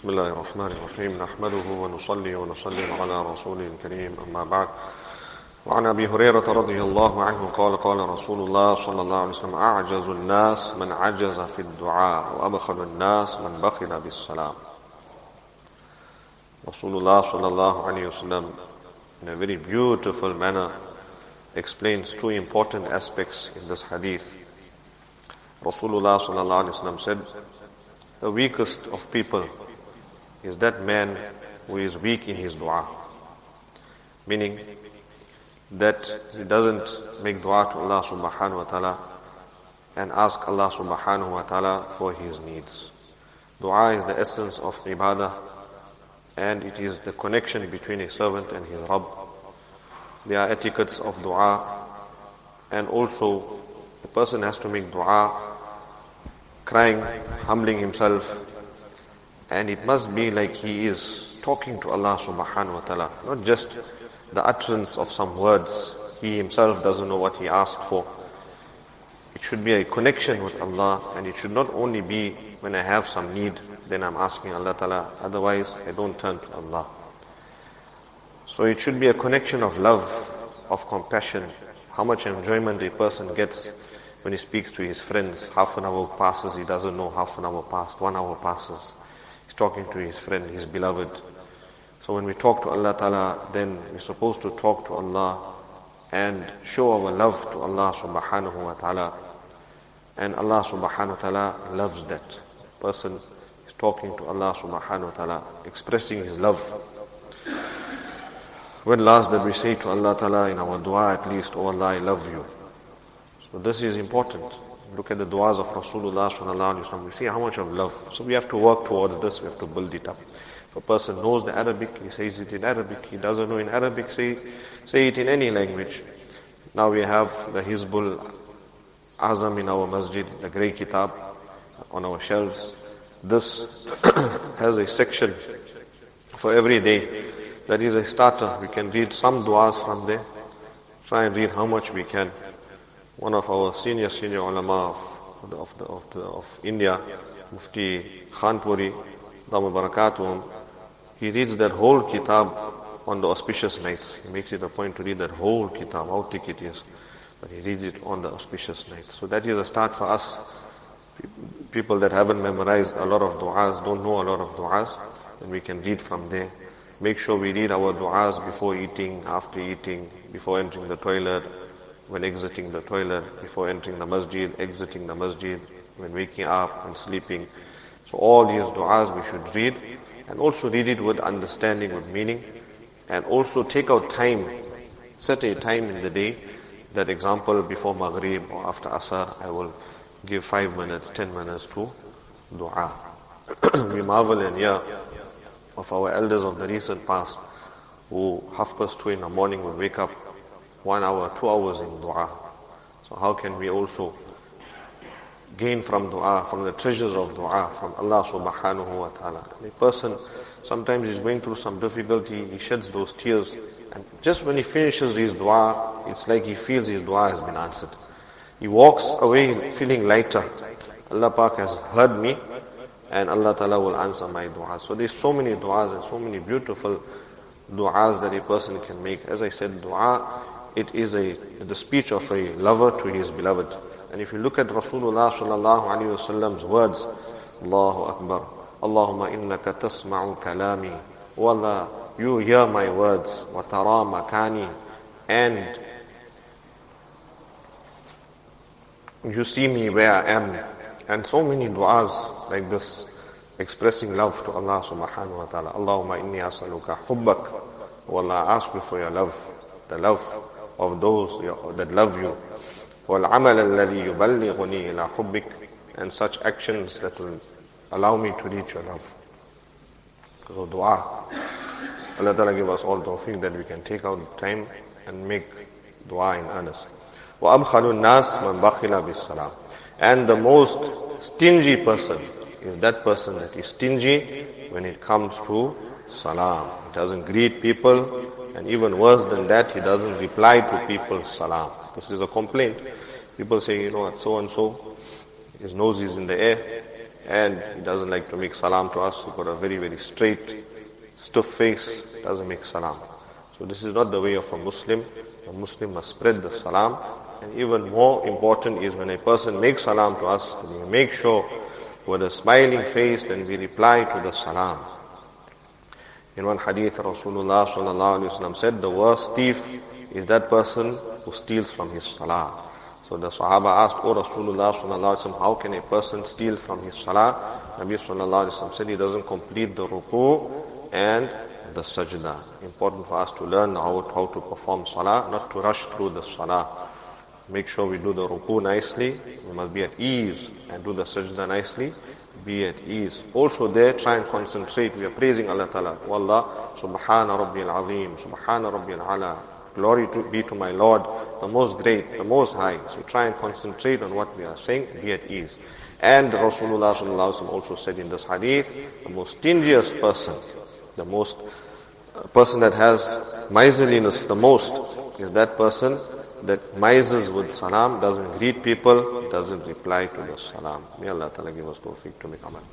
بسم الله الرحمن الرحيم نحمده ونصلي ونسلم على رسوله الكريم أما بعد وعن أبي هريرة رضي الله عنه قال رسول الله صلى الله عليه وسلم أعجز الناس من عجز في الدعاء وأبخل الناس من بخل بالسلام. Rasulullah sallallahu alayhi wasallam in a very beautiful manner explains two important aspects in this hadith. Rasulullah sallallahu alayhi wasallam said, the weakest of people is that man who is weak in his dua. Meaning that he doesn't make dua to Allah subhanahu wa ta'ala and ask Allah subhanahu wa ta'ala for his needs. Dua is the essence of ibadah, and it is the connection between a servant and his Rabb. There are etiquettes of dua, and also a person has to make dua crying, humbling himself, and it must be like he is talking to Allah subhanahu wa ta'ala, not just the utterance of some words. He himself doesn't know what he asked for. It should be a connection with Allah, and it should not only be when I have some need, then I'm asking Allah ta'ala, otherwise I don't turn to Allah. So it should be a connection of love, of compassion. How much enjoyment a person gets when he speaks to his friends. Half an hour passes, he doesn't know half an hour passed, 1 hour passes. He's talking to his friend, his beloved. So when we talk to Allah ta'ala, then we're supposed to talk to Allah and show our love to Allah subhanahu wa ta'ala. And Allah subhanahu wa ta'ala loves that person is talking to Allah subhanahu wa ta'ala, expressing his love. When last did we say to Allah ta'ala in our dua at least, oh Allah, I love you? So this is important. Look at the du'as of Rasulullah sallallahu alaihi wasallam. We see how much of love. So we have to work towards this. We have to build it up. If a person knows the Arabic, he says it in Arabic. He doesn't know in Arabic, say it in any language. Now we have the Hizbul Azam in our masjid, the grey kitab on our shelves. This has a section for every day. That is a starter. We can read some du'as from there. Try and read how much we can. One of our senior ulama of India, Mufti Khanpuri, Dhamma Barakatuhum, he reads that whole kitab on the auspicious nights. He makes it a point to read that whole kitab, how thick it is. But he reads it on the auspicious nights. So that is a start for us. People that haven't memorized a lot of du'as, don't know a lot of du'as, then we can read from there. Make sure we read our du'as before eating, after eating, before entering the toilet, when exiting the toilet, before entering the masjid, exiting the masjid, when waking up and sleeping. So all these du'as we should read, and also read it with understanding, with meaning, and also take out time, set a time in the day. That example, before Maghrib or after Asr, I will give 5 minutes, 10 minutes to dua. We marvel and hear of our elders of the recent past who 2:30 in the morning will wake up 1 hour, 2 hours in dua. So how can we also gain from dua, from the treasures of dua, from Allah subhanahu wa ta'ala? A person sometimes is going through some difficulty, he sheds those tears, and just when he finishes his dua, it's like he feels his dua has been answered. He walks away feeling lighter. Allah Pak has heard me, and Allah Ta'ala will answer my dua. So there's so many duas and so many beautiful duas that a person can make. As I said, dua, it is the speech of a lover to his beloved. And if you look at Rasulullah sallallahu alaihi wasallam's words, Allahu Akbar, Allahumma innaka tasma'u kalami, wallah, you hear my words, wa tara makani, and you see me where I am. And so many du'as like this, expressing love to Allah subhanahu wa ta'ala. Allahumma inni as'aluka hubbak. Wallah, I ask you for your love, the love of those that love you. وَالْعَمَلَ الَّذِي يُبَلِّغُنِي إِلَىٰ حُبِّكَ, and such actions that will allow me to reach your love. So dua. Allah Ta'ala give us all tawfiq that we can take out time and make dua in earnest. وَأَبْخَلُ النَّاسِ مَنْ بَخِلَ بِالسَّلَامِ. And the most stingy person is that person that is stingy when it comes to salam. He doesn't greet people, and even worse than that, he doesn't reply to people's salam. This is a complaint. People say, you know what, so and so, his nose is in the air, and he doesn't like to make salam to us. He got a very, very straight, stiff face, doesn't make salam. So this is not the way of a Muslim. A Muslim must spread the salam. And even more important is when a person makes salam to us, we make sure with a smiling face, then we reply to the salam. In one hadith, Rasulullah sallallahu alaihi wasallam said, the worst thief is that person who steals from his salah. So the Sahaba asked, O Rasulullah sallallahu alaihi wasallam, how can a person steal from his salah? Nabi sallallahu alaihi wasallam said, he doesn't complete the ruku and the sajda. Important for us to learn how to perform salah, not to rush through the salah. Make sure we do the ruku nicely. We must be at ease and do the sajda nicely. Be at ease. Also there, try and concentrate. We are praising Allah Ta'ala. Wallah, Subhana Rabbiyal Azim, Subhana Rabbiyal Ala. Glory be to my Lord, the most great, the most high. So try and concentrate on what we are saying. Be at ease. And Rasulullah sallallahu alaihi wasallam also said in this hadith, the most stingiest person, the most person that has miserliness the most is that person that mises with salam, doesn't greet people, doesn't reply to the salam. May Allah Ta'ala give us tawfiq to make amal.